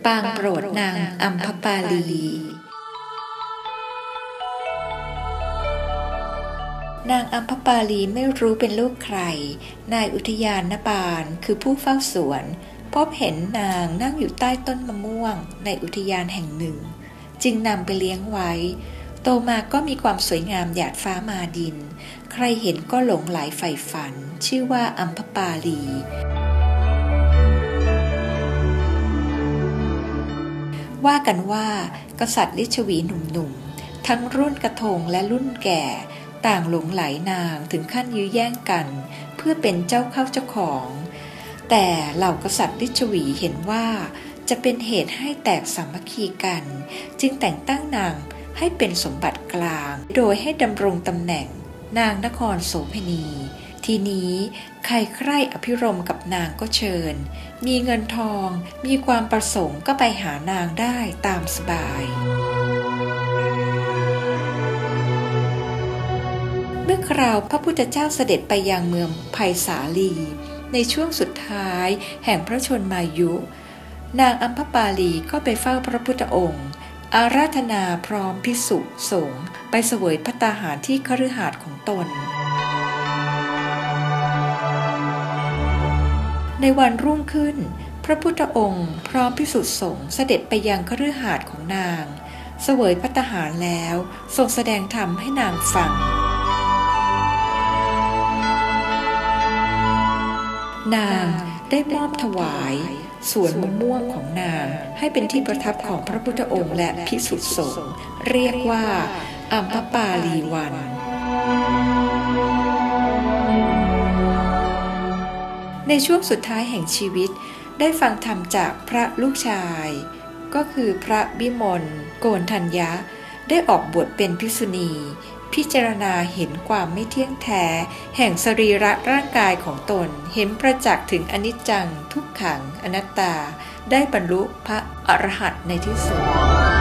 ปางโปรดนางอัมพปาลีนางอัมพปาลีไม่รู้เป็นลูกใครนายอุทยานบาลคือผู้เฝ้าสวนพบเห็นนางนั่งอยู่ใต้ต้นมะม่วงในอุทยานแห่งหนึ่งจึงนำไปเลี้ยงไว้โตมาก็มีความสวยงามหยาดฟ้ามาดินใครเห็นก็หลงไหลใฝ่ฝันชื่อว่าอัมพปาลีว่ากันว่ากษัตริย์ลิชวีหนุ่มๆทั้งรุ่นกระทงและรุ่นแก่ต่างหลงไหลนางถึงขั้นยื้อแย่งกันเพื่อเป็นเจ้าเข้าเจ้าของแต่เหล่ากษัตริย์ลิชวีเห็นว่าจะเป็นเหตุให้แตกสามัคคีกันจึงแต่งตั้งนางให้เป็นสมบัติกลางโดยให้ดำรงตำแหน่งนางนครโสเภณีทีนี้ใครใคร่อภิรมย์กับนางก็เชิญมีเงินทองมีความประสงค์ก็ไปหานางได้ตามสบายเมื่อคราวพระพุทธเจ้าเสด็จไปยังเมืองไผ่สาลีในช่วงสุดท้ายแห่งพระชนมายุนางอัมพปาลีก็ไปเฝ้าพระพุทธองค์อาราธนาพร้อมภิกษุสงฆ์ไปเสวยภัตตาหารที่คฤหาสน์ของตนในวันรุ่งขึ้นพระพุทธองค์พร้อมภิกษุสงฆ์เสด็จไปยังคฤหาสน์ของนางเสวยภัตตาหารแล้วทรงแสดงธรรมให้นางฟังนางได้มอบถวายสวนมะม่วงของนางให้เป็นที่ประทับของพระพุทธองค์และภิกษุสงฆ์เรียกว่าอัมพปาลีวันในช่วงสุดท้ายแห่งชีวิตได้ฟังธรรมจากพระลูกชายก็คือพระวิมลโกณฑัญญะได้ออกบวชเป็นภิกษุณีพิจารณาเห็นความไม่เที่ยงแท้แห่งสรีระร่างกายของตนเห็นประจักษ์ถึงอนิจจังทุกขังอนัตตาได้บรรลุพระอรหันต์ในที่สุด